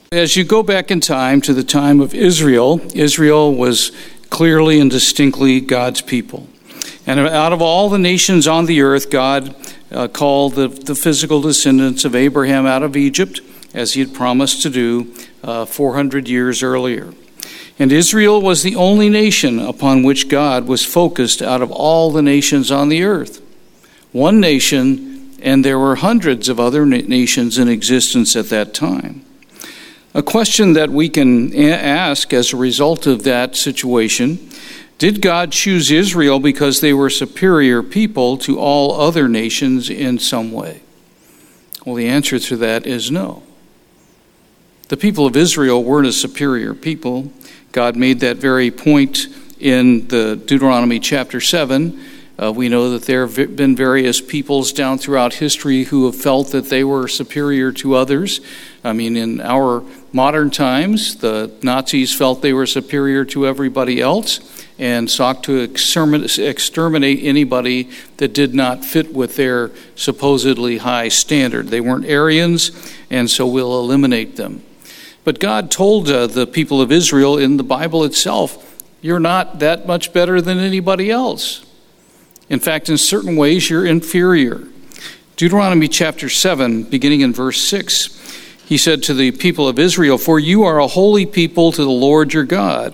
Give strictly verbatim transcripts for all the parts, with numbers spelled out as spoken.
As you go back in time to the time of Israel, Israel was clearly and distinctly God's people. And out of all the nations on the earth, God uh, called the, the physical descendants of Abraham out of Egypt, as he had promised to do uh, four hundred years earlier. And Israel was the only nation upon which God was focused out of all the nations on the earth. One nation, and there were hundreds of other nations in existence at that time. A question that we can a- ask as a result of that situation: did God choose Israel because they were superior people to all other nations in some way? Well, the answer to that is no. The people of Israel weren't a superior people. God made that very point in the Deuteronomy chapter seven. Uh, we know that there have been various peoples down throughout history who have felt that they were superior to others. I mean, in our modern times, the Nazis felt they were superior to everybody else and sought to exterminate anybody that did not fit with their supposedly high standard. They weren't Aryans, and so we'll eliminate them. But God told uh, the people of Israel in the Bible itself, you're not that much better than anybody else. In fact, in certain ways, you're inferior. Deuteronomy chapter seven, beginning in verse six, he said to the people of Israel, "For you are a holy people to the Lord your God."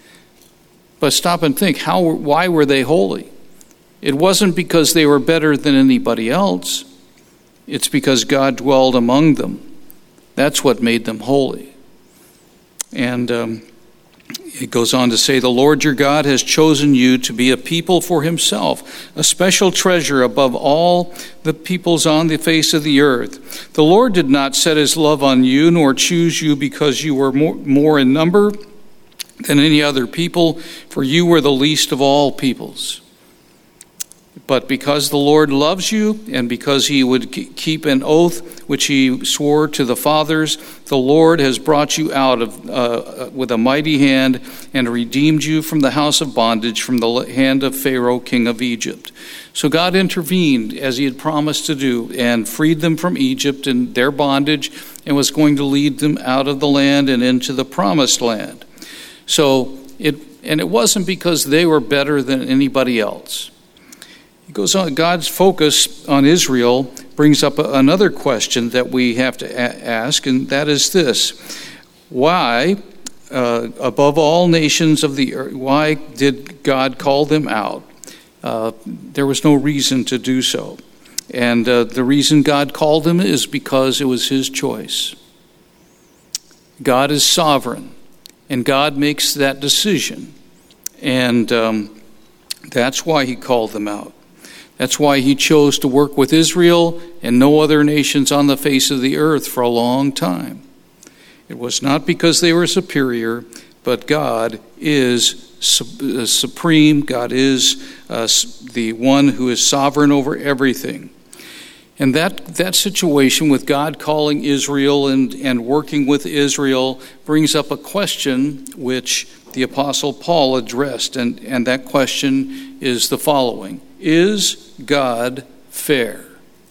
But stop and think, how? Why were they holy? It wasn't because they were better than anybody else. It's because God dwelled among them. That's what made them holy. And um, it goes on to say, "The Lord your God has chosen you to be a people for himself, a special treasure above all the peoples on the face of the earth. The Lord did not set his love on you, nor choose you because you were more, more in number than any other people, for you were the least of all peoples. But because the Lord loves you, and because he would keep an oath which he swore to the fathers, the Lord has brought you out of uh, with a mighty hand and redeemed you from the house of bondage, from the hand of Pharaoh, king of Egypt." So God intervened as he had promised to do and freed them from Egypt and their bondage, and was going to lead them out of the land and into the promised land. So it and it wasn't because they were better than anybody else. It goes on. God's focus on Israel brings up a, another question that we have to a- ask, and that is this: why, uh, above all nations of the earth, why did God call them out? Uh, there was no reason to do so, and uh, the reason God called them is because it was his choice. God is sovereign, and God makes that decision, and um, that's why he called them out. That's why he chose to work with Israel and no other nations on the face of the earth for a long time. It was not because they were superior, but God is supreme. God is uh, the one who is sovereign over everything. And that, that situation with God calling Israel and, and working with Israel brings up a question which the Apostle Paul addressed, and, and that question is the following: is God fair?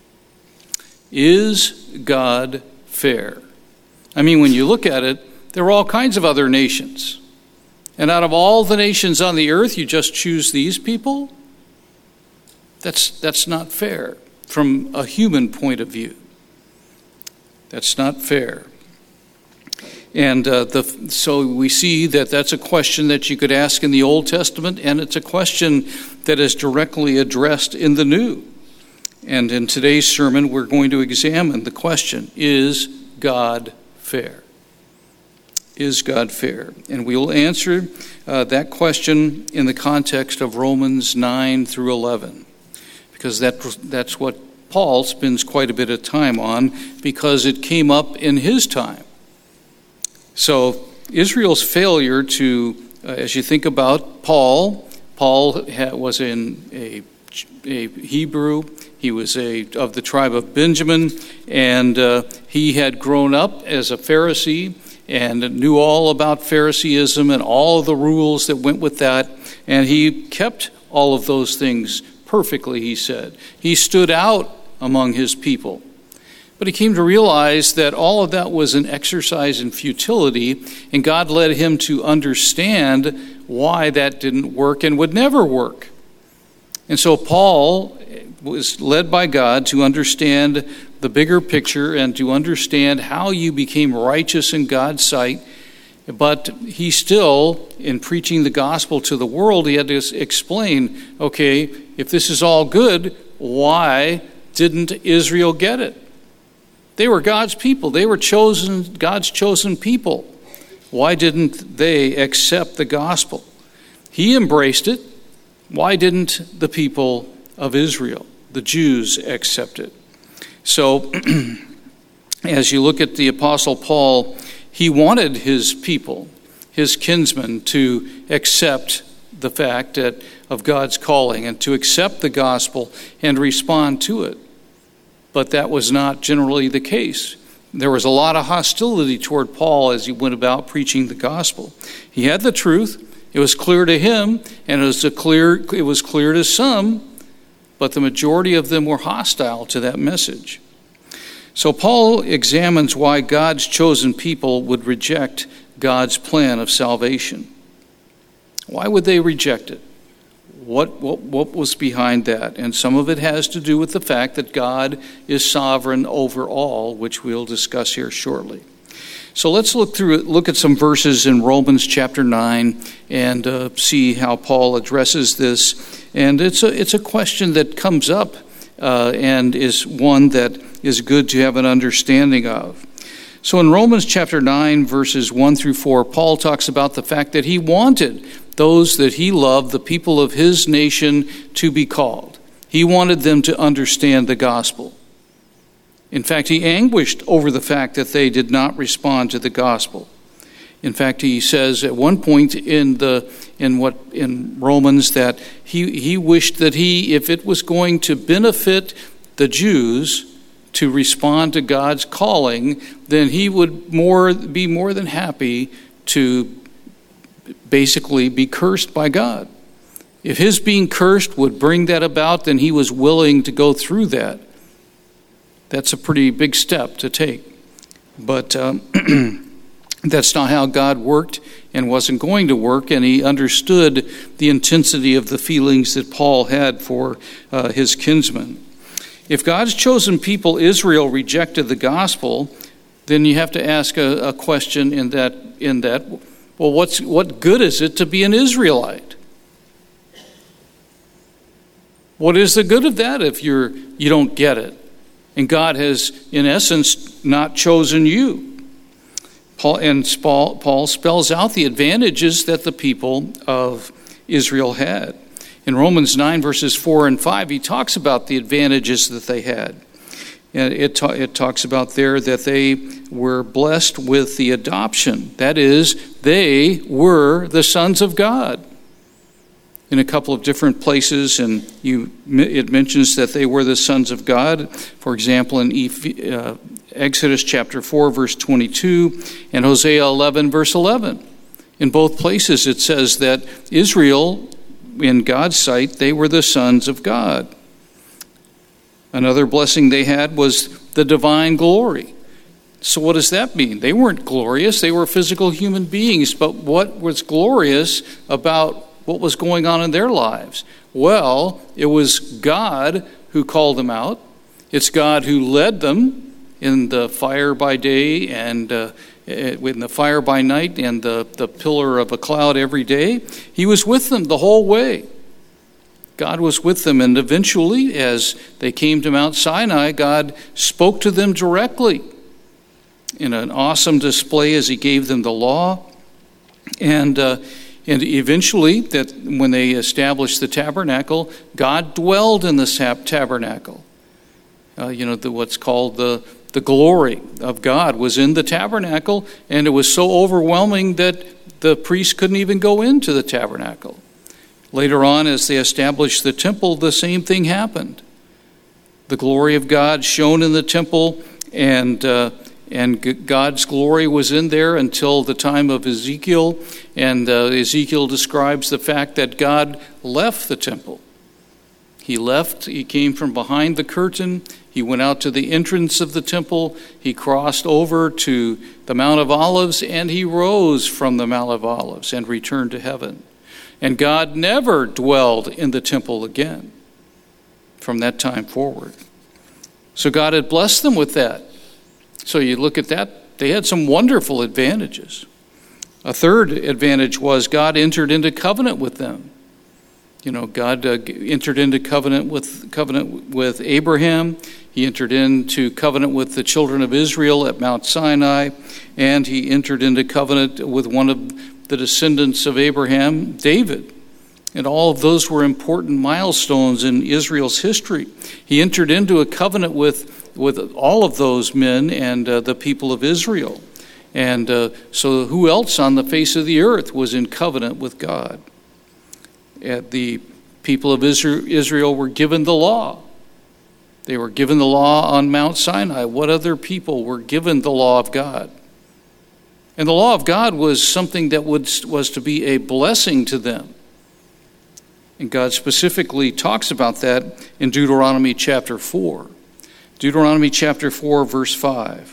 Is God fair? I mean, when you look at it, there are all kinds of other nations. And out of all the nations on the earth, you just choose these people? That's, that's not fair from a human point of view. That's not fair. And uh, the, so we see that that's a question that you could ask in the Old Testament, and it's a question that is directly addressed in the New. And in today's sermon, we're going to examine the question: is God fair? Is God fair? And we will answer uh, that question in the context of Romans nine through eleven, because that, that's what Paul spends quite a bit of time on, because it came up in his time. So Israel's failure to, uh, as you think about Paul, Paul ha- was in a, a Hebrew. He was a of the tribe of Benjamin, and uh, he had grown up as a Pharisee and knew all about Phariseeism and all of the rules that went with that, and he kept all of those things perfectly, he said. He stood out among his people. But he came to realize that all of that was an exercise in futility, and God led him to understand why that didn't work and would never work. And so Paul was led by God to understand the bigger picture and to understand how you became righteous in God's sight. But he still, in preaching the gospel to the world, he had to explain, okay, if this is all good, why didn't Israel get it? They were God's people. They were chosen, God's chosen people. Why didn't they accept the gospel? He embraced it. Why didn't the people of Israel, the Jews, accept it? So, as you look at the Apostle Paul, he wanted his people, his kinsmen, to accept the fact that of God's calling and to accept the gospel and respond to it. But that was not generally the case. There was a lot of hostility toward Paul as he went about preaching the gospel. He had the truth. It was clear to him, and it was a clear it was clear to some, but the majority of them were hostile to that message. So Paul examines why God's chosen people would reject God's plan of salvation. Why would they reject it? What, what, what was behind that? And some of it has to do with the fact that God is sovereign over all, which we'll discuss here shortly. So let's look through look at some verses in Romans chapter nine and uh, see how Paul addresses this. And it's a it's a question that comes up uh, and is one that is good to have an understanding of. So in Romans chapter nine, verses one through four, Paul talks about the fact that he wanted those that he loved, the people of his nation, to be called. He wanted them to understand the gospel. In fact, he anguished over the fact that they did not respond to the gospel. In fact, he says at one point in the in what in Romans that he he wished that he, if it was going to benefit the Jews to respond to God's calling, then he would more be more than happy to basically be cursed by God. If his being cursed would bring that about, then he was willing to go through that. That's a pretty big step to take. But um, that's not how God worked and wasn't going to work, and he understood the intensity of the feelings that Paul had for uh, his kinsmen. If God's chosen people, Israel, rejected the gospel, then you have to ask a, a question in that, in that, well, what's what good is it to be an Israelite? What is the good of that if you're you don't get it? And God has, in essence, not chosen you. Paul and Paul, Paul spells out the advantages that the people of Israel had. In Romans nine, verses four and five, he talks about the advantages that they had. And it, ta- it talks about there that they were blessed with the adoption. That is, they were the sons of God. In a couple of different places, and you, it mentions that they were the sons of God. For example, in uh, Exodus chapter four, verse twenty-two, and Hosea eleven, verse eleven. In both places it says that Israel, in God's sight, they were the sons of God. Another blessing they had was the divine glory. So what does that mean? They weren't glorious. They were physical human beings. But what was glorious about what was going on in their lives? Well, it was God who called them out. It's God who led them in the fire by day and uh, in the fire by night and the, the pillar of a cloud every day. He was with them the whole way. God was with them, and eventually, as they came to Mount Sinai, God spoke to them directly in an awesome display as he gave them the law. And uh, and eventually, that when they established the tabernacle, God dwelled in the tabernacle. Uh, you know, the, what's called the, the glory of God was in the tabernacle, and it was so overwhelming that the priests couldn't even go into the tabernacle. Later on, as they established the temple, the same thing happened. The glory of God shone in the temple, and uh, and God's glory was in there until the time of Ezekiel. And uh, Ezekiel describes the fact that God left the temple. He left, he came from behind the curtain, he went out to the entrance of the temple, he crossed over to the Mount of Olives, and he rose from the Mount of Olives and returned to heaven. And God never dwelled in the temple again from that time forward. So God had blessed them with that. So you look at that, they had some wonderful advantages. A third advantage was God entered into covenant with them. You know, God uh, entered into covenant with covenant with Abraham. He entered into covenant with the children of Israel at Mount Sinai, and he entered into covenant with one of the descendants of Abraham, David. And all of those were important milestones in Israel's history. He entered into a covenant with, with all of those men and uh, the people of Israel. And uh, so who else on the face of the earth was in covenant with God? At the people of Israel were given the law. They were given the law on Mount Sinai. What other people were given the law of God? And the law of God was something that would, was to be a blessing to them. And God specifically talks about that in Deuteronomy chapter four. Deuteronomy chapter four, verse five.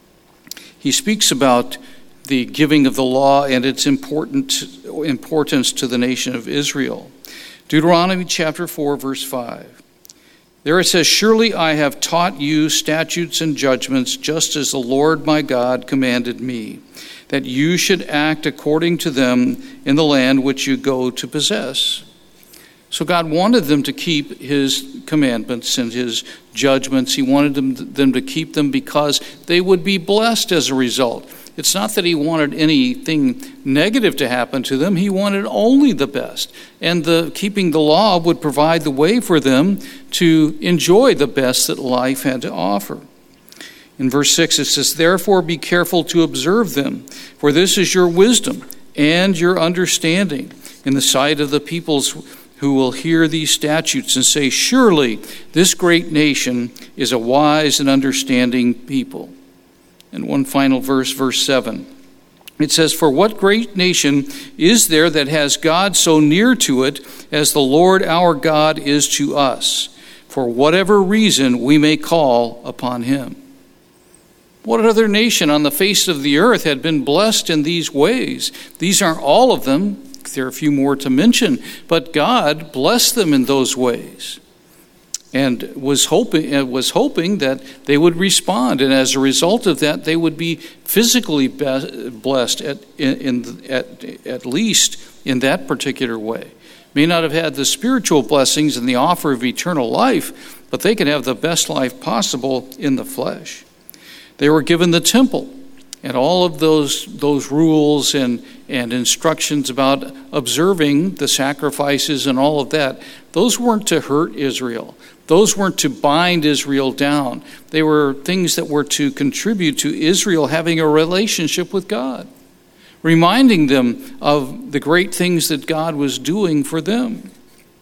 He speaks about the giving of the law and its important importance to the nation of Israel. Deuteronomy chapter four, verse five. There it says, "Surely I have taught you statutes and judgments, just as the Lord my God commanded me, that you should act according to them in the land which you go to possess." So God wanted them to keep his commandments and his judgments. He wanted them, them to keep them because they would be blessed as a result. It's not that he wanted anything negative to happen to them. He wanted only the best. And the keeping the law would provide the way for them to enjoy the best that life had to offer. In verse six it says, "Therefore be careful to observe them, for this is your wisdom and your understanding in the sight of the peoples who will hear these statutes and say, 'Surely this great nation is a wise and understanding people.'" And one final verse, verse seven. It says, "For what great nation is there that has God so near to it as the Lord our God is to us, for whatever reason we may call upon him?" What other nation on the face of the earth had been blessed in these ways? These aren't all of them. There are a few more to mention, but God blessed them in those ways and was hoping was hoping that they would respond, and as a result of that, they would be physically blessed at in, at at least in that particular way. May not have had the spiritual blessings and the offer of eternal life, but they could have the best life possible in the flesh. They were given the temple. And all of those those rules and, and instructions about observing the sacrifices and all of that, those weren't to hurt Israel. Those weren't to bind Israel down. They were things that were to contribute to Israel having a relationship with God, reminding them of the great things that God was doing for them.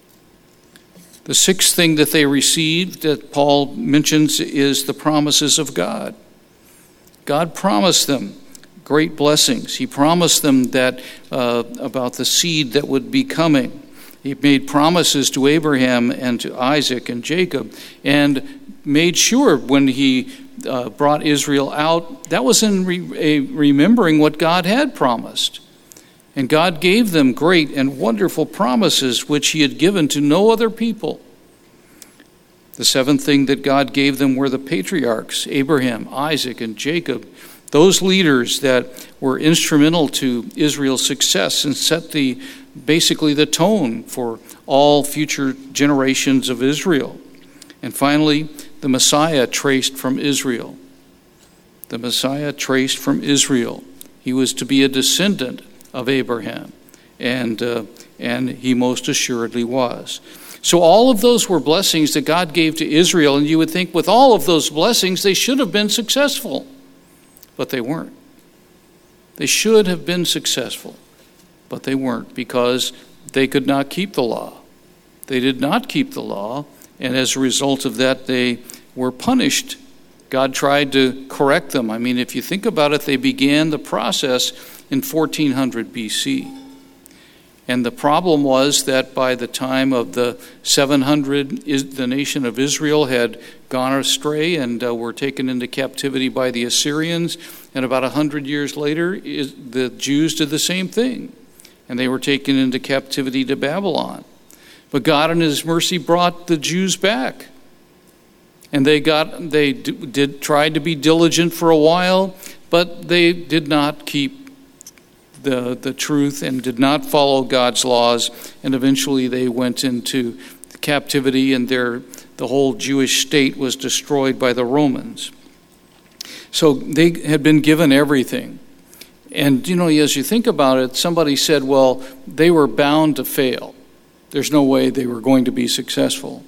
The sixth thing that they received that Paul mentions is the promises of God. God promised them great blessings. He promised them that uh, about the seed that would be coming. He made promises to Abraham and to Isaac and Jacob, and made sure when he uh, brought Israel out, that was in re- a remembering what God had promised. And God gave them great and wonderful promises which he had given to no other people. The seventh thing that God gave them were the patriarchs, Abraham, Isaac, and Jacob, those leaders that were instrumental to Israel's success and set the basically the tone for all future generations of Israel. And finally, the Messiah traced from Israel. The Messiah traced from Israel. He was to be a descendant of Abraham, and uh, and he most assuredly was. So all of those were blessings that God gave to Israel, and you would think with all of those blessings, they should have been successful. But they weren't. They should have been successful, but they weren't because they could not keep the law. They did not keep the law, and as a result of that, they were punished. God tried to correct them. I mean, if you think about it, they began the process in fourteen hundred B C. And the problem was that by the time of the seven hundred, the nation of Israel had gone astray and uh, were taken into captivity by the Assyrians. And about one hundred years later, the Jews did the same thing. And they were taken into captivity to Babylon. But God in his mercy brought the Jews back. And they got they did tried to be diligent for a while, but they did not keep the the truth and did not follow God's laws, and eventually they went into captivity, and their the whole Jewish state was destroyed by the Romans. So they had been given everything. And you know, as you think about it, somebody said, well, they were bound to fail. There's no way they were going to be successful.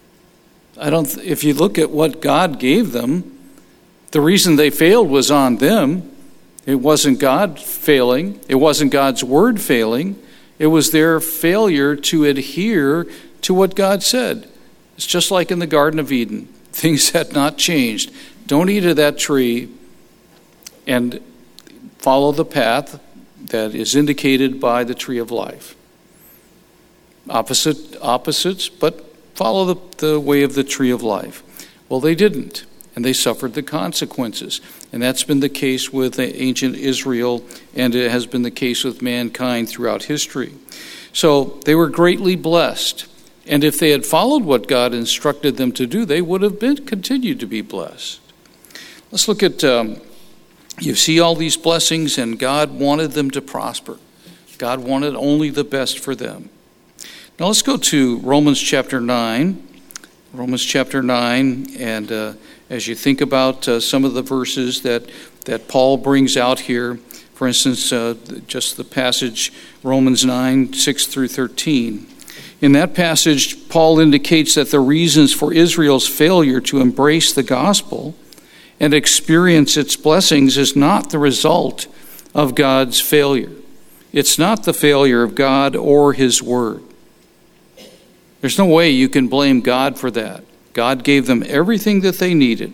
I don't. If you look at what God gave them, the reason they failed was on them. It wasn't God failing. It wasn't God's word failing. It was their failure to adhere to what God said. It's just like in the Garden of Eden. Things had not changed. Don't eat of that tree and follow the path that is indicated by the tree of life. Opposite opposites, but follow the, the way of the tree of life. Well, they didn't, and they suffered the consequences. And that's been the case with ancient Israel, and it has been the case with mankind throughout history. So they were greatly blessed. And if they had followed what God instructed them to do, they would have been continued to be blessed. Let's look at, um, you see all these blessings, and God wanted them to prosper. God wanted only the best for them. Now let's go to Romans chapter nine. Romans chapter nine, and uh, as you think about uh, some of the verses that, that Paul brings out here, for instance, uh, just the passage, Romans nine, six through thirteen. In that passage, Paul indicates that the reasons for Israel's failure to embrace the gospel and experience its blessings is not the result of God's failure. It's not the failure of God or his word. There's no way you can blame God for that. God gave them everything that they needed.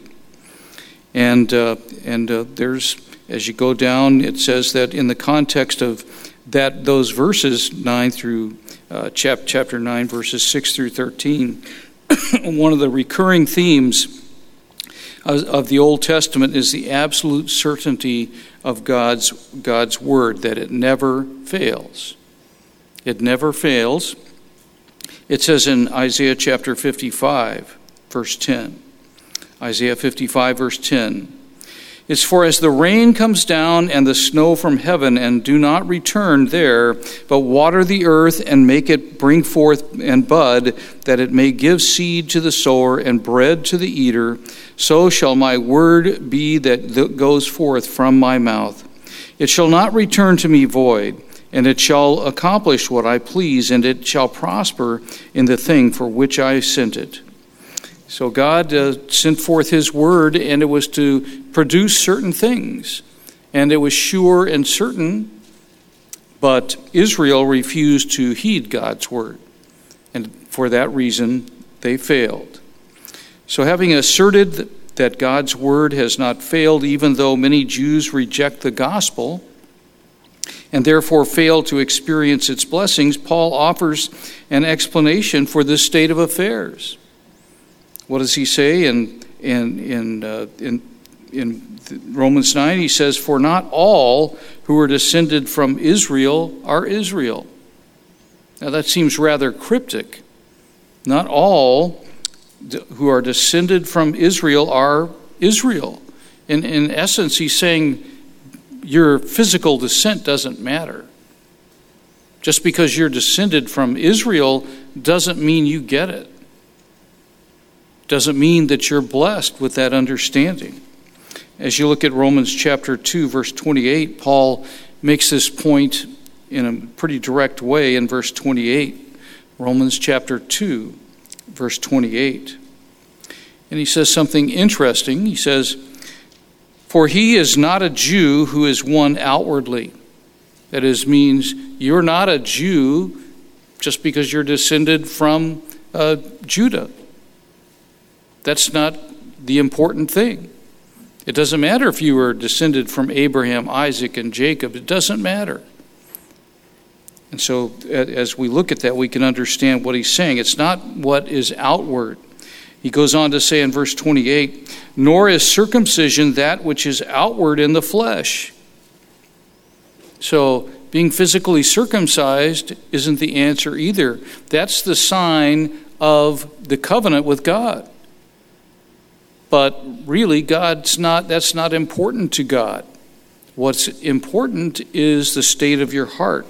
And uh, and uh, there's, as you go down, it says that in the context of that those verses, nine through uh, chap, chapter nine, verses six through thirteen, one of the recurring themes of, of the Old Testament is the absolute certainty of God's God's word, that it never fails. It never fails. It says in Isaiah chapter fifty-five, verse ten. Isaiah fifty-five, verse ten. It's for as the rain comes down and the snow from heaven and do not return there, but water the earth and make it bring forth and bud, that it may give seed to the sower and bread to the eater, so shall my word be that goes forth from my mouth. It shall not return to me void, and it shall accomplish what I please, and it shall prosper in the thing for which I sent it. So God uh, sent forth his word, and it was to produce certain things. And it was sure and certain, but Israel refused to heed God's word. And for that reason, they failed. So having asserted that God's word has not failed, even though many Jews reject the gospel, and therefore fail to experience its blessings, Paul offers an explanation for this state of affairs. What does he say in in in uh, in, in Romans nine? He says, "For not all who are descended from Israel are Israel." Now that seems rather cryptic. Not all who are descended from Israel are Israel. In in essence, he's saying your physical descent doesn't matter. Just because you're descended from Israel doesn't mean you get it. Doesn't mean that you're blessed with that understanding. As you look at Romans chapter two, verse twenty-eight, Paul makes this point in a pretty direct way in verse twenty-eight. Romans chapter two, verse twenty-eight. And he says something interesting. He says, "For he is not a Jew who is one outwardly." That is, means you're not a Jew just because you're descended from uh, Judah. That's not the important thing. It doesn't matter if you were descended from Abraham, Isaac, and Jacob. It doesn't matter. And so as we look at that, we can understand what he's saying. It's not what is outward. He goes on to say in verse twenty-eight, nor is circumcision that which is outward in the flesh. So being physically circumcised isn't the answer either. That's the sign of the covenant with God. But really, God's not, that's not important to God. What's important is the state of your heart.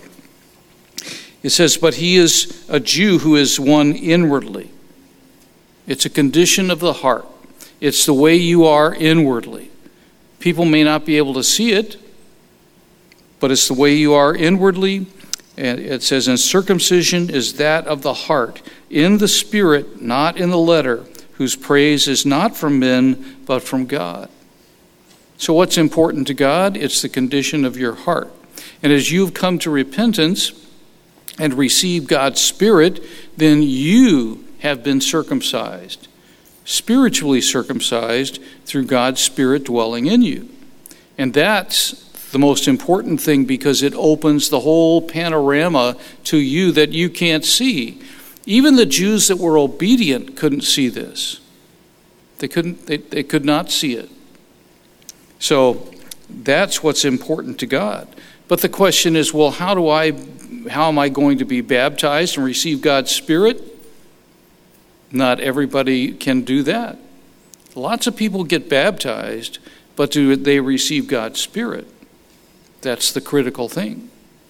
It says, but he is a Jew who is one inwardly. It's a condition of the heart. It's the way you are inwardly. People may not be able to see it, but it's the way you are inwardly. And it says, and circumcision is that of the heart, in the spirit, not in the letter, whose praise is not from men, but from God. So what's important to God? It's the condition of your heart. And as you've come to repentance and receive God's Spirit, then you have been circumcised, spiritually circumcised through God's Spirit dwelling in you. And that's the most important thing, because it opens the whole panorama to you that you can't see. Even the Jews that were obedient couldn't see this. They couldn't, they, they could not see it. So that's what's important to God. But the question is, well, how do I, how am I going to be baptized and receive God's Spirit? Not everybody can do that. Lots of people get baptized, but do they receive God's Spirit? That's the critical thing.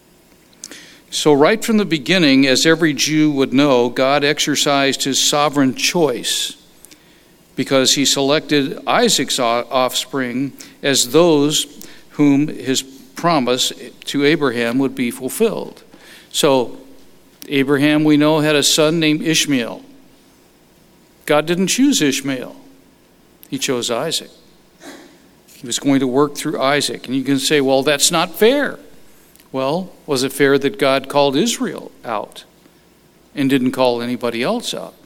So right from the beginning, as every Jew would know, God exercised his sovereign choice because he selected Isaac's offspring as those whom his promise to Abraham would be fulfilled. So Abraham, we know, had a son named Ishmael. God didn't choose Ishmael. He chose Isaac. He was going to work through Isaac. And you can say, well, that's not fair. Well, was it fair that God called Israel out and didn't call anybody else out?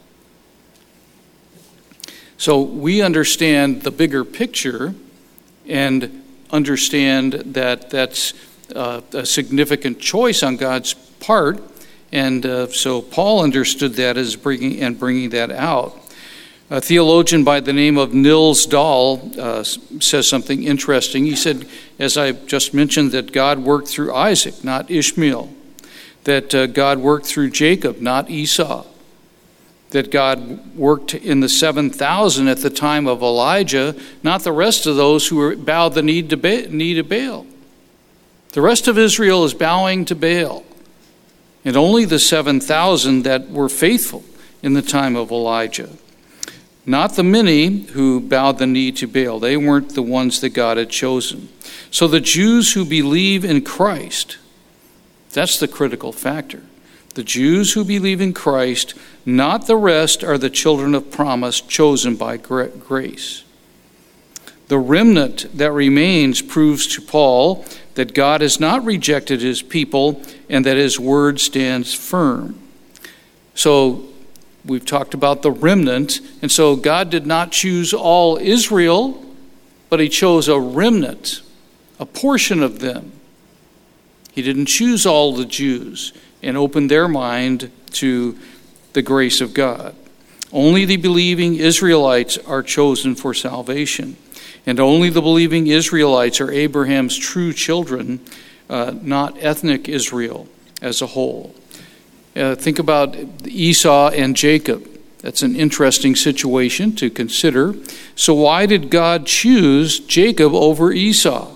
So we understand the bigger picture and understand that that's uh, a significant choice on God's part. And uh, so Paul understood that as bringing and bringing that out. A theologian by the name of Niels Dahl uh, says something interesting. He said, as I just mentioned, that God worked through Isaac, not Ishmael. That uh, God worked through Jacob, not Esau. That God worked in the seven thousand at the time of Elijah, not the rest of those who were bowed the knee to, ba- knee to Baal. The rest of Israel is bowing to Baal. And only the seven thousand that were faithful in the time of Elijah. Not the many who bowed the knee to Baal. They weren't the ones that God had chosen. So the Jews who believe in Christ, that's the critical factor. The Jews who believe in Christ, not the rest, are the children of promise chosen by grace. The remnant that remains proves to Paul that God has not rejected his people and that his word stands firm. So we've talked about the remnant, and so God did not choose all Israel, but he chose a remnant, a portion of them. He didn't choose all the Jews and open their mind to the grace of God. Only the believing Israelites are chosen for salvation, and only the believing Israelites are Abraham's true children, uh, not ethnic Israel as a whole. Uh, think about Esau and Jacob. That's an interesting situation to consider. So why did God choose Jacob over Esau?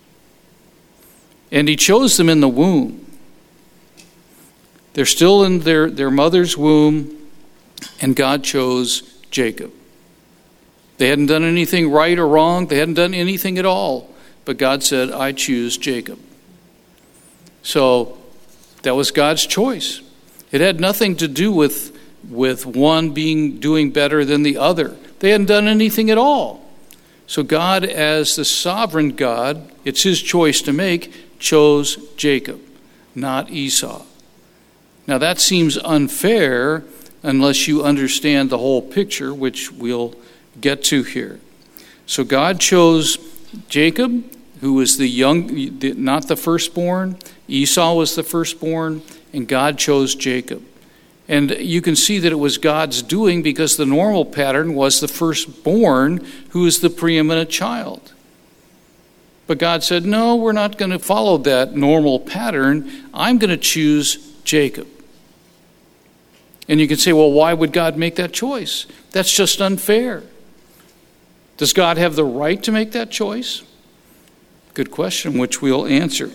And he chose them in the womb. They're still in their, their mother's womb, and God chose Jacob. They hadn't done anything right or wrong. They hadn't done anything at all. But God said, I choose Jacob. So that was God's choice. It had nothing to do with, with one being doing better than the other. They hadn't done anything at all. So God, as the sovereign God, it's his choice to make, chose Jacob, not Esau. Now that seems unfair unless you understand the whole picture, which we'll get to here. So God chose Jacob, who was the young, not the firstborn. Esau was the firstborn, and God chose Jacob. And you can see that it was God's doing, because the normal pattern was the firstborn who is the preeminent child. But God said, no, we're not going to follow that normal pattern. I'm going to choose Jacob. And you can say, well, why would God make that choice? That's just unfair. Does God have the right to make that choice? Good question, which we'll answer.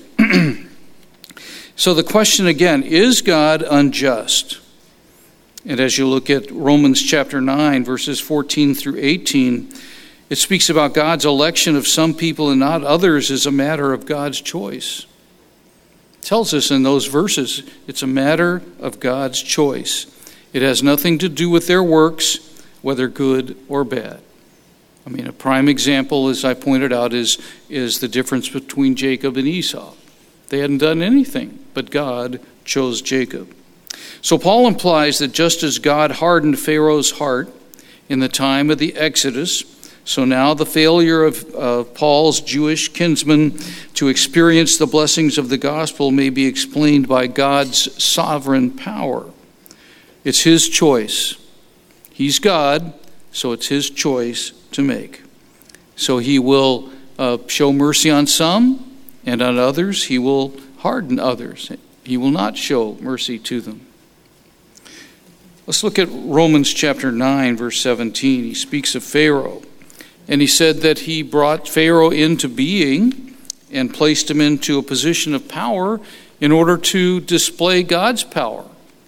So the question again, is God unjust? And as you look at Romans chapter nine, verses fourteen through eighteen, it speaks about God's election of some people and not others as a matter of God's choice. It tells us in those verses it's a matter of God's choice. It has nothing to do with their works, whether good or bad. I mean, a prime example, as I pointed out, is, is the difference between Jacob and Esau. They hadn't done anything, but God chose Jacob. So Paul implies that just as God hardened Pharaoh's heart in the time of the Exodus, so now the failure of uh, Paul's Jewish kinsmen to experience the blessings of the gospel may be explained by God's sovereign power. It's his choice. He's God, so it's his choice to make. So he will uh, show mercy on some, and on others he will harden others. He will not show mercy to them. Let's look at Romans chapter nine, verse seventeen. He speaks of Pharaoh. And he said that he brought Pharaoh into being and placed him into a position of power in order to display God's power.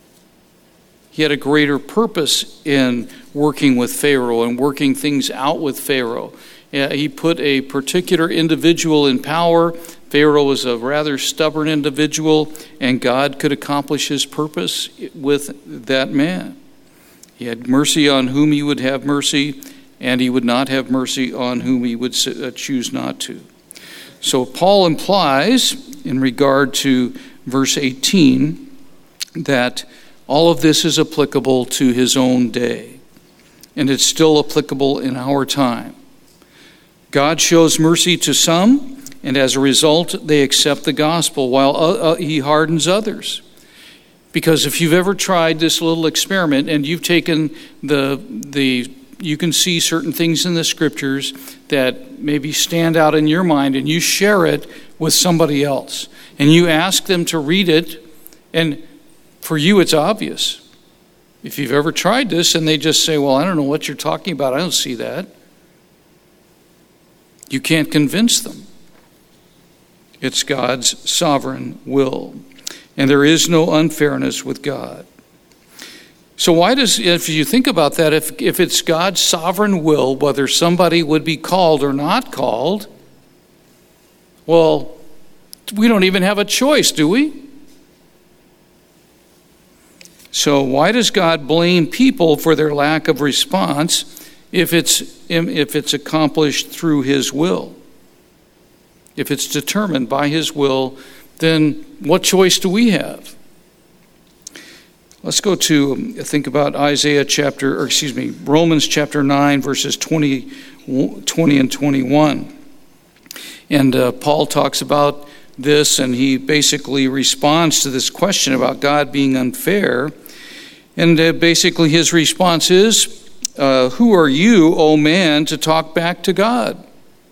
He had a greater purpose in working with Pharaoh and working things out with Pharaoh. He put a particular individual in power. Pharaoh was a rather stubborn individual, and God could accomplish his purpose with that man. He had mercy on whom he would have mercy, and he would not have mercy on whom he would choose not to. So Paul implies, in regard to verse eighteen, that all of this is applicable to his own day, and it's still applicable in our time. God shows mercy to some, and as a result, they accept the gospel, while uh, he hardens others. Because if you've ever tried this little experiment, and you've taken the the you can see certain things in the scriptures that maybe stand out in your mind, and you share it with somebody else, and you ask them to read it, and for you it's obvious. If you've ever tried this and they just say, well, I don't know what you're talking about, I don't see that, you can't convince them. It's God's sovereign will, and there is no unfairness with God. So why does, if you think about that, if, if it's God's sovereign will, whether somebody would be called or not called, well, we don't even have a choice, do we? So why does God blame people for their lack of response if it's, if it's accomplished through his will? If it's determined by his will, then what choice do we have? Let's go to think about Isaiah chapter, or excuse me, Romans chapter nine, verses twenty, twenty and twenty-one. And uh, Paul talks about this, and he basically responds to this question about God being unfair. And uh, basically his response is, uh, who are you, O man, to talk back to God?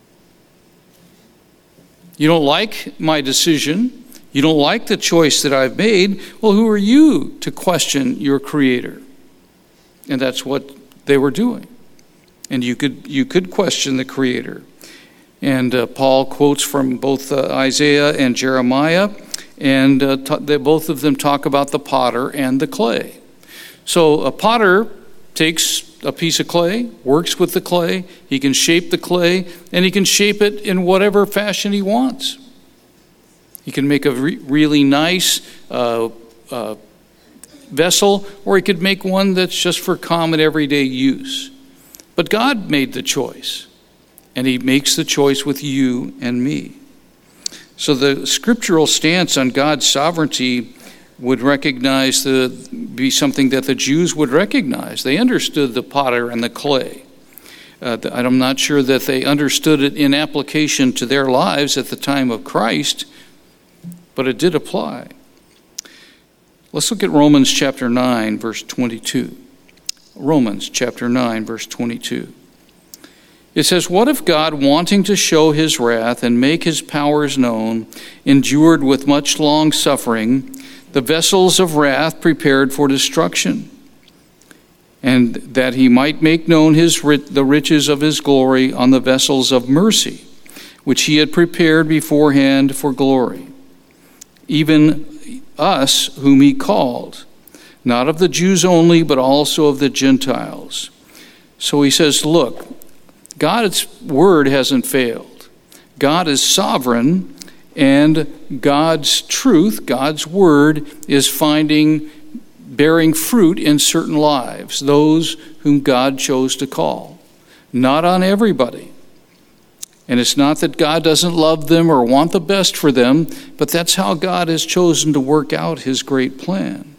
You don't like my decision. You don't like the choice that I've made. Well, who are you to question your Creator? And that's what they were doing. And you could you could question the Creator. And uh, Paul quotes from both uh, Isaiah and Jeremiah, and uh, t- they, both of them talk about the potter and the clay. So a potter takes a piece of clay, works with the clay, he can shape the clay, and he can shape it in whatever fashion he wants. He can make a re- really nice uh, uh, vessel, or he could make one that's just for common everyday use. But God made the choice, and he makes the choice with you and me. So the scriptural stance on God's sovereignty would recognize the be something that the Jews would recognize. They understood the potter and the clay. Uh, I'm not sure that they understood it in application to their lives at the time of Christ, but it did apply. Let's look at Romans chapter nine, verse twenty-two. Romans chapter nine, verse twenty-two. It says, "What if God, wanting to show his wrath and make his powers known, endured with much long suffering the vessels of wrath prepared for destruction, and that he might make known his the riches of his glory on the vessels of mercy, which he had prepared beforehand for glory, even us whom he called, not of the Jews only, but also of the Gentiles." So he says, look, God's word hasn't failed. God is sovereign, and God's truth, God's word, is finding, bearing fruit in certain lives, those whom God chose to call. Not on everybody. And it's not that God doesn't love them or want the best for them, but that's how God has chosen to work out his great plan.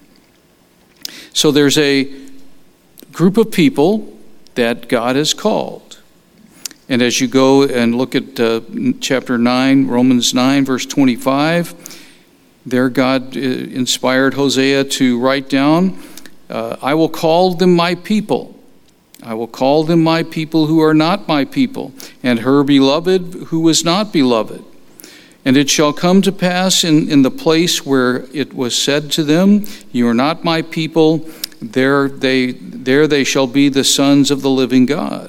So there's a group of people that God has called. And as you go and look at uh, chapter nine, Romans nine, verse twenty-five, there God uh, inspired Hosea to write down, uh, "I will call them my people. I will call them my people who are not my people, and her beloved who was not beloved. And it shall come to pass in, in the place where it was said to them, you are not my people, there they, there they shall be the sons of the living God."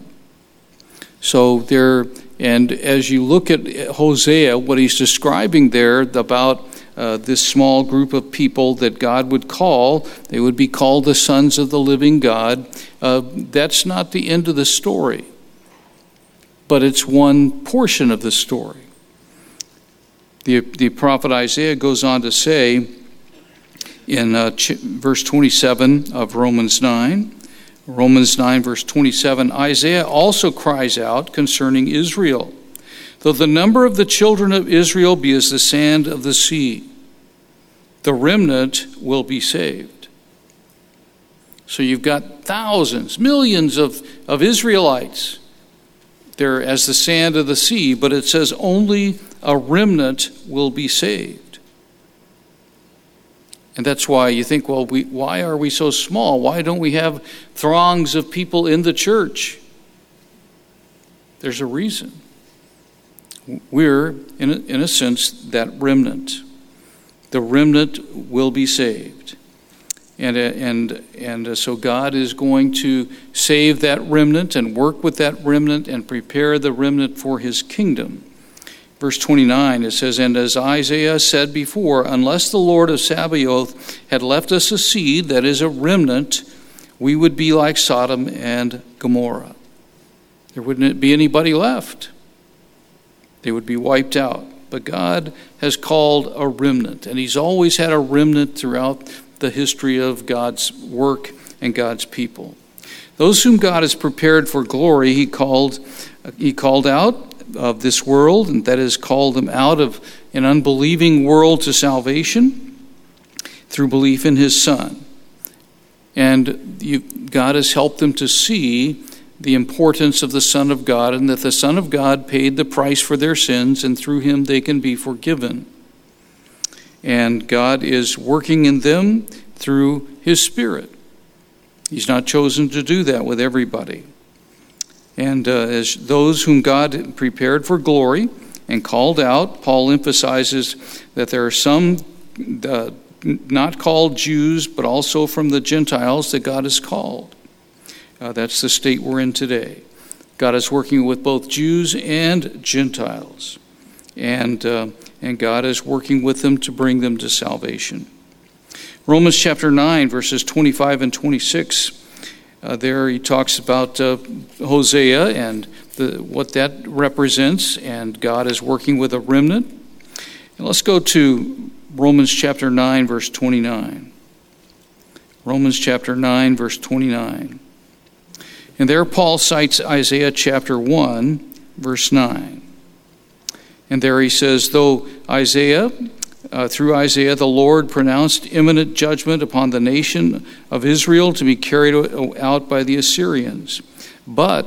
So there, and as you look at Hosea, what he's describing there about uh, this small group of people that God would call, they would be called the sons of the living God. Uh, that's not the end of the story, but it's one portion of the story. The, the prophet Isaiah goes on to say in uh, ch- verse twenty-seven of Romans nine, Romans nine, verse twenty-seven, Isaiah also cries out concerning Israel, "Though the number of the children of Israel be as the sand of the sea, the remnant will be saved." So you've got thousands, millions of, of Israelites. They're as the sand of the sea, but it says only a remnant will be saved. And that's why you think, well, we, why are we so small? Why don't we have throngs of people in the church? There's a reason. We're, in a, in a sense, that remnant. The remnant will be saved. And, and, and so God is going to save that remnant and work with that remnant and prepare the remnant for his kingdom. Verse twenty-nine, it says, "And as Isaiah said before, unless the Lord of Sabaoth had left us a seed, that is a remnant, we would be like Sodom and Gomorrah." There wouldn't be anybody left. They would be wiped out. But God has called a remnant, and he's always had a remnant throughout the history of God's work and God's people. Those whom God has prepared for glory, he called, he called out of this world, and that is called them out of an unbelieving world to salvation through belief in his Son. And you, God has helped them to see the importance of the Son of God, and that the Son of God paid the price for their sins, and through him they can be forgiven. And God is working in them through his Spirit. He's not chosen to do that with everybody. And uh, as those whom God prepared for glory and called out, Paul emphasizes that there are some uh, not called Jews, but also from the Gentiles that God has called. Uh, that's the state we're in today. God is working with both Jews and Gentiles. And, uh, and God is working with them to bring them to salvation. Romans chapter nine, verses twenty-five and twenty-six. Uh, there he talks about uh, Hosea and the, what that represents, and God is working with a remnant. And let's go to Romans chapter nine, verse twenty-nine. Romans chapter nine, verse twenty-nine. And there Paul cites Isaiah chapter one, verse nine. And there he says, though Isaiah, uh, through Isaiah, the Lord pronounced imminent judgment upon the nation of Israel to be carried out by the Assyrians. But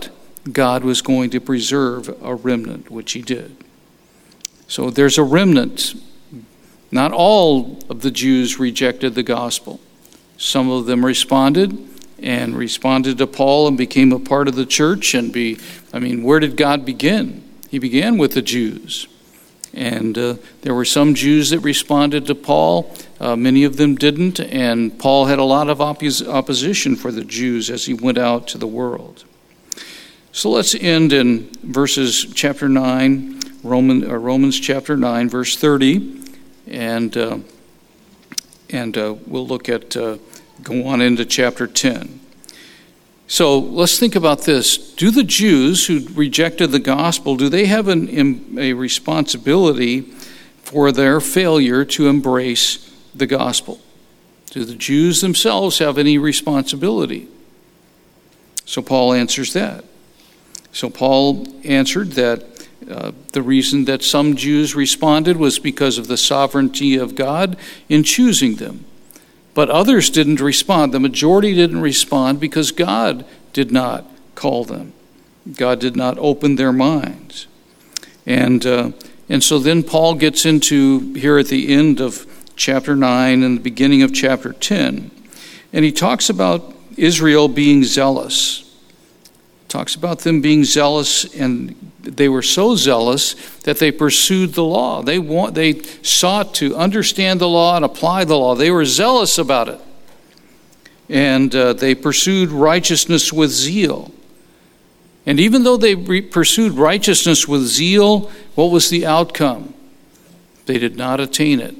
God was going to preserve a remnant, which he did. So there's a remnant. Not all of the Jews rejected the gospel. Some of them responded and responded to Paul and became a part of the church. And be, I mean, where did God begin? He began with the Jews. And uh, there were some Jews that responded to Paul. Uh, many of them didn't. And Paul had a lot of oppos- opposition for the Jews as he went out to the world. So let's end in verses chapter nine, Roman, uh, Romans chapter nine, verse thirty. And, uh, and uh, we'll look at, uh, go on into chapter ten. So let's think about this. Do the Jews who rejected the gospel, do they have an, a responsibility for their failure to embrace the gospel? Do the Jews themselves have any responsibility? So Paul answers that. So Paul answered that uh, the reason that some Jews responded was because of the sovereignty of God in choosing them. But others didn't respond. The majority didn't respond because God did not call them. God did not open their minds. And uh, and so then Paul gets into, here at the end of chapter nine and the beginning of chapter ten, and he talks about Israel being zealous. Talks about them being zealous, and they were so zealous that they pursued the law. They want, they sought to understand the law and apply the law. They were zealous about it. And uh, they pursued righteousness with zeal. And even though they re- pursued righteousness with zeal, what was the outcome? They did not attain it.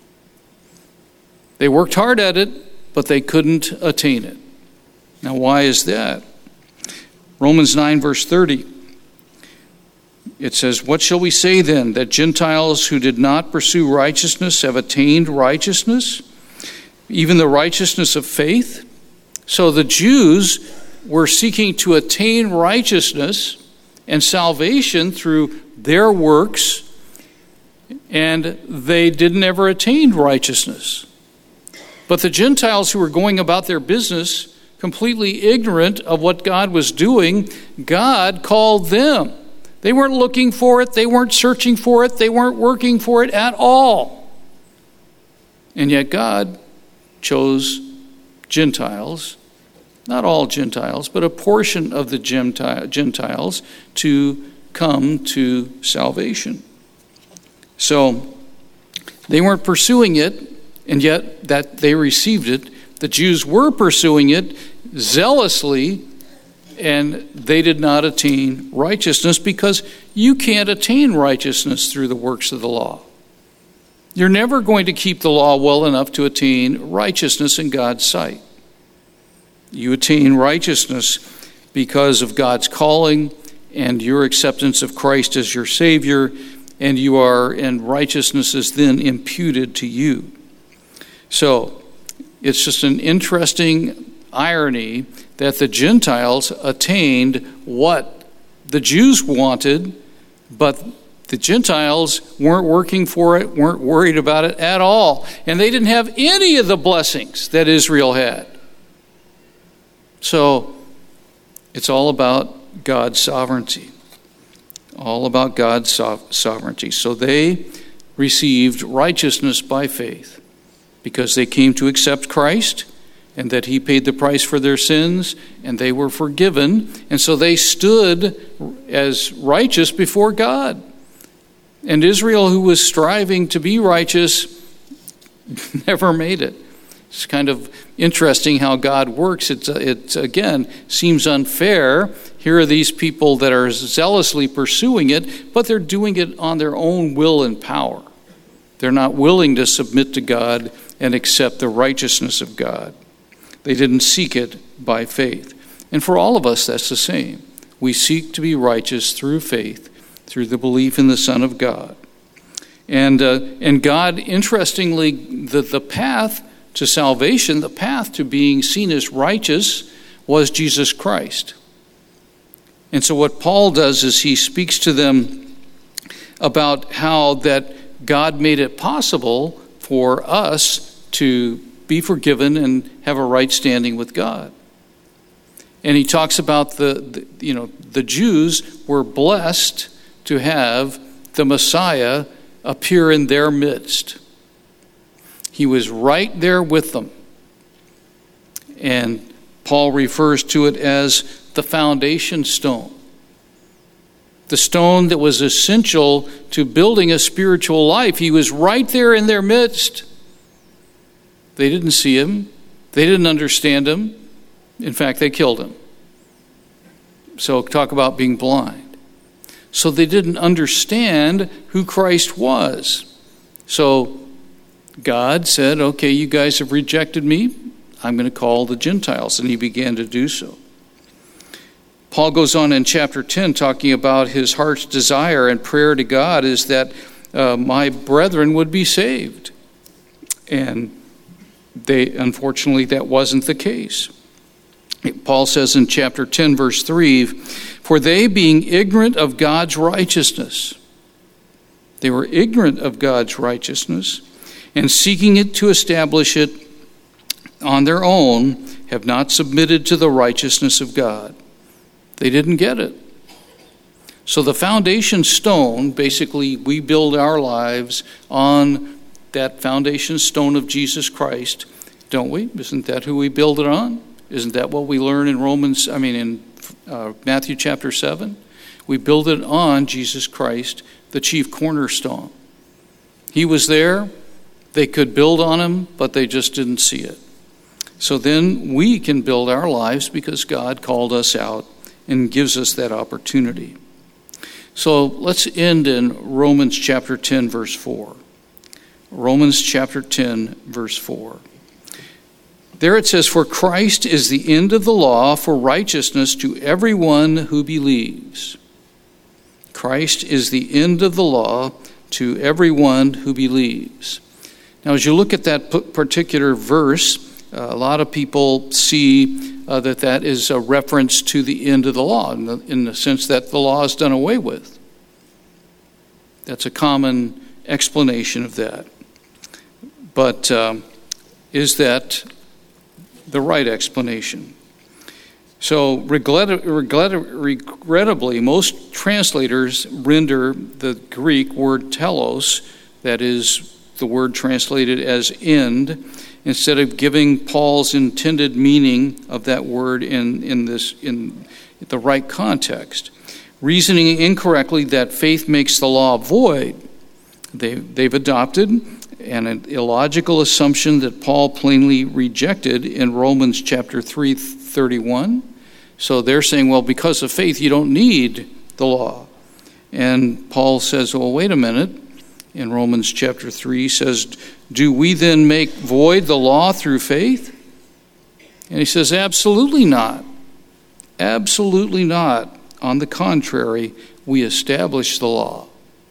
They worked hard at it, but they couldn't attain it. Now, why is that? Romans nine, verse thirty. It says, "What shall we say then? That Gentiles who did not pursue righteousness have attained righteousness, even the righteousness of faith?" So the Jews were seeking to attain righteousness and salvation through their works, and they didn't ever attain righteousness. But the Gentiles who were going about their business completely ignorant of what God was doing, God called them. They weren't looking for it. They weren't searching for it. They weren't working for it at all. And yet God chose Gentiles, not all Gentiles, but a portion of the Gentiles to come to salvation. So they weren't pursuing it, and yet that they received it. The Jews were pursuing it zealously, and they did not attain righteousness, because you can't attain righteousness through the works of the law. You're never going to keep the law well enough to attain righteousness in God's sight. You attain righteousness because of God's calling and your acceptance of Christ as your Savior, and you are, and righteousness is then imputed to you. So it's just an interesting irony that the Gentiles attained what the Jews wanted, but the Gentiles weren't working for it, weren't worried about it at all. And they didn't have any of the blessings that Israel had. So it's all about God's sovereignty. All about God's so- sovereignty. So they received righteousness by faith because they came to accept Christ, and that he paid the price for their sins, and they were forgiven. And so they stood as righteous before God. And Israel, who was striving to be righteous, never made it. It's kind of interesting how God works. It's, it, again, seems unfair. Here are these people that are zealously pursuing it, but they're doing it on their own will and power. They're not willing to submit to God and accept the righteousness of God. They didn't seek it by faith. And for all of us, that's the same. We seek to be righteous through faith, through the belief in the Son of God. And uh, and God, interestingly, the, the path to salvation, the path to being seen as righteous, was Jesus Christ. And so what Paul does is he speaks to them about how that God made it possible for us to be forgiven and have a right standing with God. And he talks about the, the you know, the Jews were blessed to have the Messiah appear in their midst. He was right there with them. And Paul refers to it as the foundation stone. The stone that was essential to building a spiritual life. He was right there in their midst. They didn't see him. They didn't understand him. In fact, they killed him. So talk about being blind. So they didn't understand who Christ was. So God said, okay, you guys have rejected me. I'm going to call the Gentiles. And he began to do so. Paul goes on in chapter ten talking about his heart's desire and prayer to God is that uh, my brethren would be saved. And they, unfortunately, that wasn't the case. Paul says in chapter ten, verse three, for they being ignorant of God's righteousness, they were ignorant of God's righteousness, and seeking it to establish it on their own, have not submitted to the righteousness of God. They didn't get it. So the foundation stone, basically, we build our lives on that foundation stone of Jesus Christ, don't we? Isn't that who we build it on? Isn't that what we learn in Romans, I mean in uh, Matthew chapter seven? We build it on Jesus Christ, the chief cornerstone. He was there. They could build on him, but they just didn't see it. So then we can build our lives because God called us out and gives us that opportunity. So let's end in Romans chapter ten, verse four. Romans chapter ten, verse four. There it says, for Christ is the end of the law for righteousness to everyone who believes. Christ is the end of the law to everyone who believes. Now, as you look at that particular verse, uh, a lot of people see uh, that that is a reference to the end of the law, in the, in the sense that the law is done away with. That's a common explanation of that. But um, is that the right explanation? So regret- regret- regrettably, most translators render the Greek word telos, that is the word translated as end, instead of giving Paul's intended meaning of that word in, in this in the right context, reasoning incorrectly that faith makes the law void. They, they've adopted an illogical assumption that Paul plainly rejected in Romans chapter three thirty-one. So they're saying, well, because of faith, you don't need the law. And Paul says, well, wait a minute. In Romans chapter three, he says, do we then make void the law through faith? And he says, absolutely not. Absolutely not. On the contrary, we establish the law.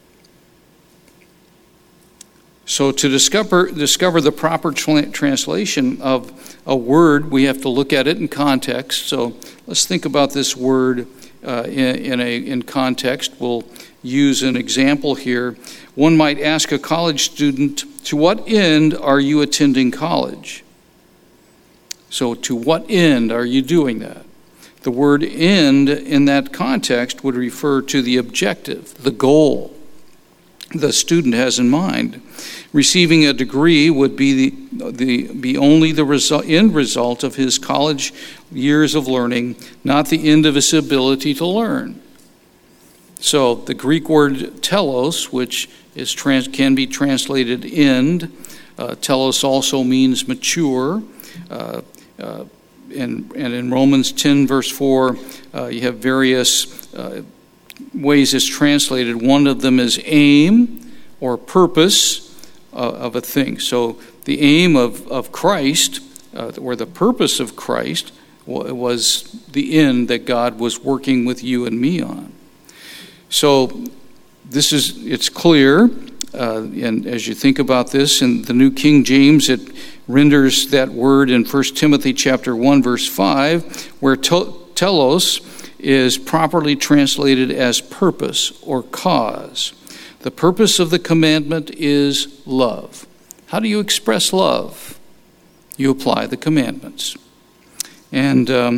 So to discover discover the proper tra- translation of a word, we have to look at it in context. So let's think about this word uh, in, in a in context. We'll use an example here. One might ask a college student, to what end are you attending college? So to what end are you doing that? The word end in that context would refer to the objective, the goal the student has in mind. Receiving a degree would be the, the be only the result, end result of his college years of learning, not the end of his ability to learn. So the Greek word telos, which is trans, can be translated end, uh, telos also means mature. Uh, uh, and, and in Romans ten, verse four, uh, you have various uh, ways it's translated. One of them is aim or purpose uh, of a thing. So the aim of, of Christ, uh, or the purpose of Christ, was the end that God was working with you and me on. So this is, it's clear, uh, and as you think about this, in the New King James, it renders that word in First Timothy chapter one, verse five, where to- telos is properly translated as purpose or cause. The purpose of the commandment is love. How do you express love? You apply the commandments. And um,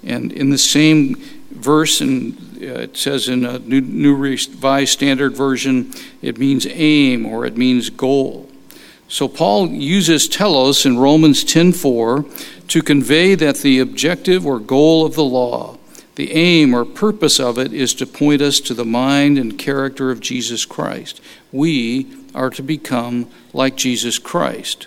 And in the same verse, and uh, it says in a New, New Revised Standard Version, it means aim or it means goal. So Paul uses telos in Romans ten four to convey that the objective or goal of the law, the aim or purpose of it, is to point us to the mind and character of Jesus Christ. We are to become like Jesus Christ.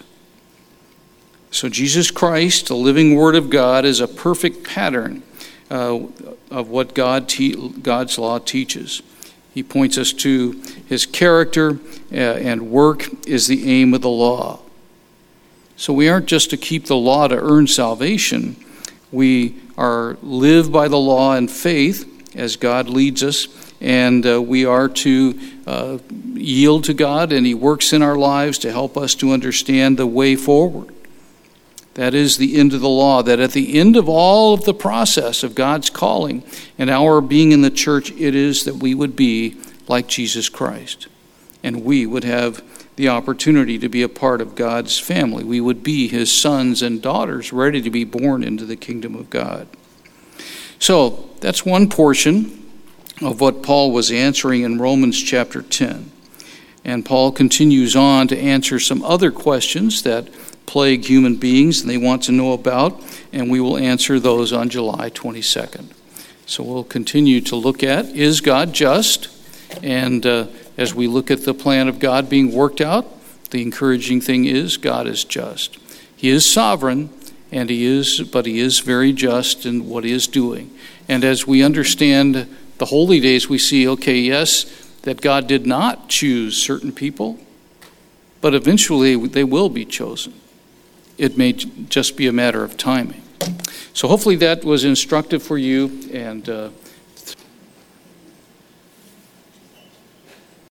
So Jesus Christ, the living Word of God, is a perfect pattern uh, of what God te- God's law teaches. He points us to his character, uh, and work is the aim of the law. So we aren't just to keep the law to earn salvation. We are live by the law in faith as God leads us, and uh, we are to uh, yield to God, and he works in our lives to help us to understand the way forward. That is the end of the law, that at the end of all of the process of God's calling and our being in the church, it is that we would be like Jesus Christ. And we would have the opportunity to be a part of God's family. We would be his sons and daughters ready to be born into the kingdom of God. So that's one portion of what Paul was answering in Romans chapter ten. And Paul continues on to answer some other questions that plague human beings and they want to know about, and we will answer those on July twenty-second. So we'll continue to look at, is God just? And uh, as we look at the plan of God being worked out, the encouraging thing is God is just. He is sovereign, and he is, but he is very just in what he is doing. And as we understand the holy days, we see, okay, yes, that God did not choose certain people, but eventually they will be chosen. It may just be a matter of timing. So hopefully that was instructive for you, and uh,